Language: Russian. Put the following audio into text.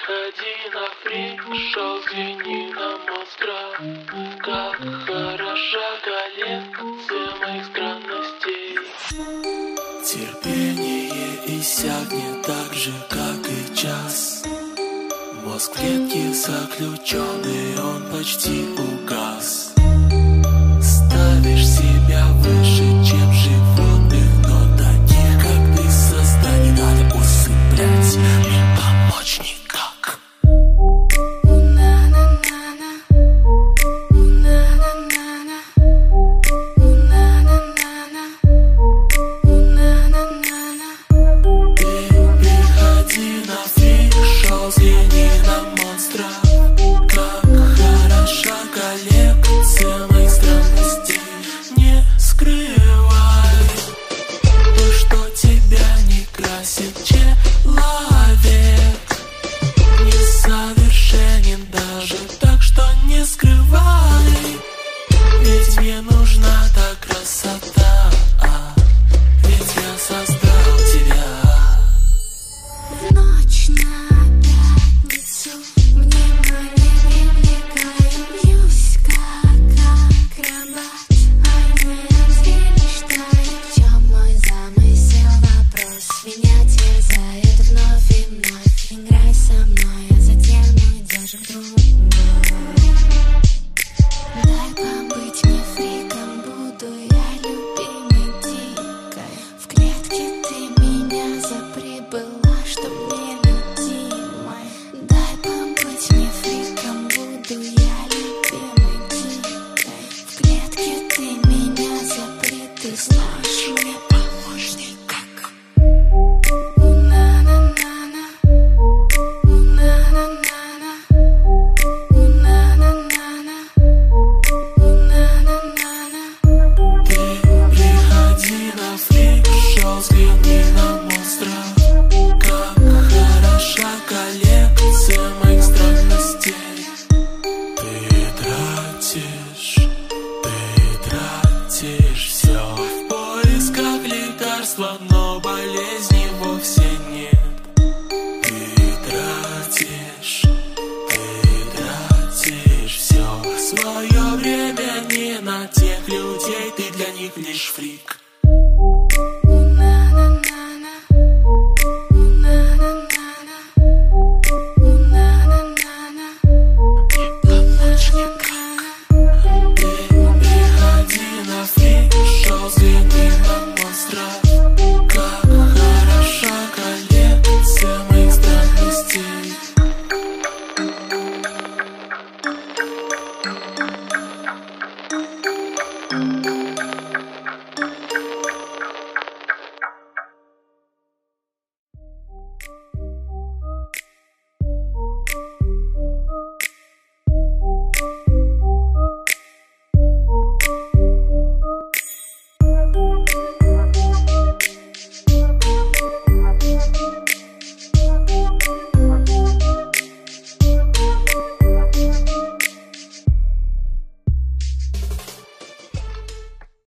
приходи на фрик-шоу, взгляни на монстра. Как хороша коллекция моих странностей. Терпение иссякнет так же, как и час. Мозг в клетке заключенный, он почти угас. Ставишь себя выше, чем животных, но таких, как ты, создай, не надо усыплять, не помочь никак. Приходи на фрик-шоу, взгляни на монстра. Как хороша коллекция моих странностей. Не скрывай то, что тебя не красит человек. Несовершенен даже так, что не скрывай. Ведь мне нужна та красота, ведь я создал тебя. В ночь на пятницу внимание привлекаю, бьюсь как акробат, а не мечтаю. В чем мой замысел? Вопрос меня терзает вновь и вновь.